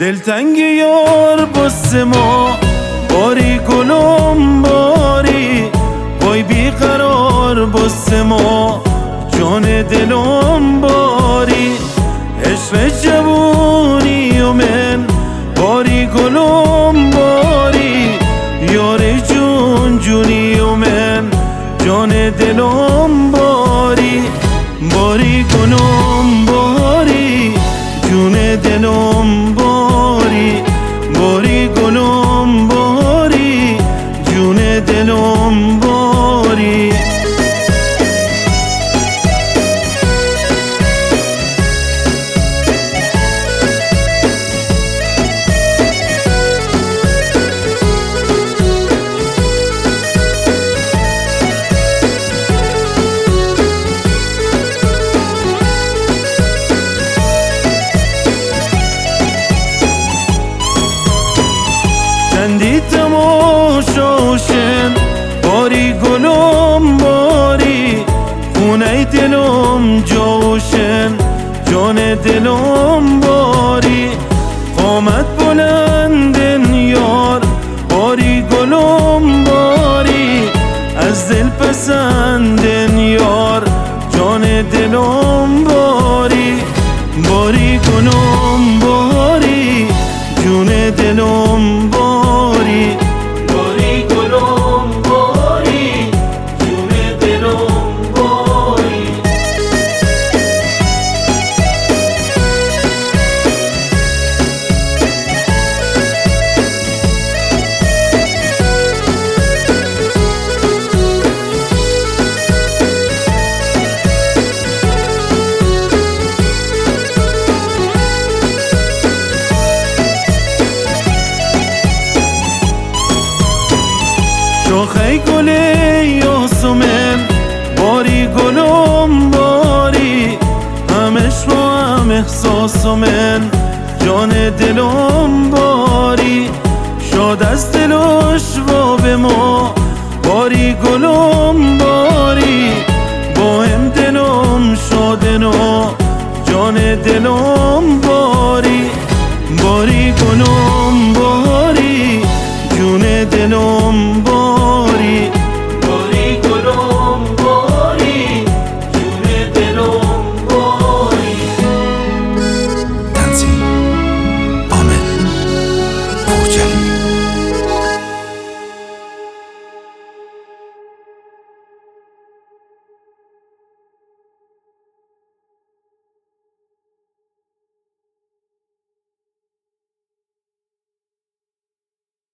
دلتنگ یار بسته ما، باری گلم باری، وای بیقرار بسته ما، جان دلم باری. عشق جوونی و من باری گلم باری، یار جون جونی و من جان دلم باری. باری گلم باری، جون دلم باری، باری گلم باری، جون دلم باری. چندی تماشاشن باری گلم باری، خونه دلم جوشن جان دلم باری. قامت بلندن یار باری گلم باری، از دل پسندن یار جان دلم باری. باری گلم باری، جون دلم باری، باری گلم باری، جون دلم باری. شاخه گل یاسمن باری گلم باری، همش با هم احساس من جان دلم باری. شاد از دلش و به ما باری گلم باری، با هم دلم شادنا جان دلم باری. باری گلم